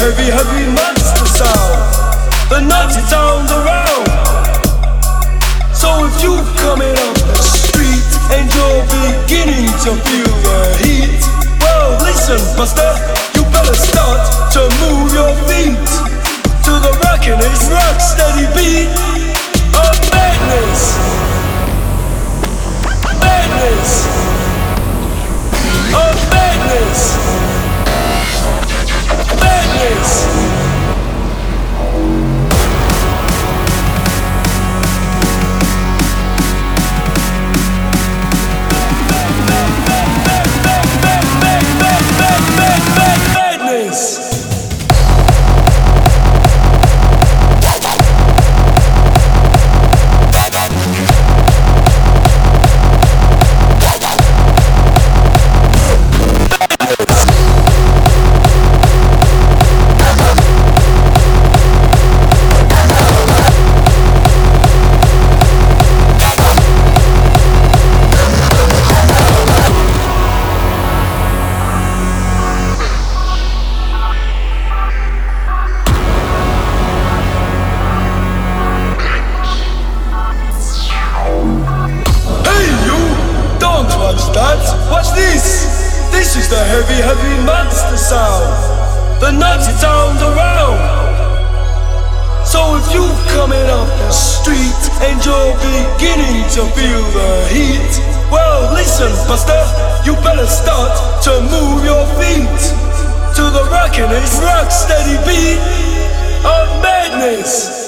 heavy, heavy monster sound. The naughty sounds around. So if you coming up the street and you're beginning to feel the heat, well listen, buster, you better start to move your feet to the rockin' and rock steady beat of madness. Madness. Of madness. Madness. Watch this! This is the heavy, heavy monster sound. The naughty sounds around. So if you coming up the street and you're beginning to feel the heat, well listen, buster, you better start to move your feet to the rockin' and rock steady beat of madness.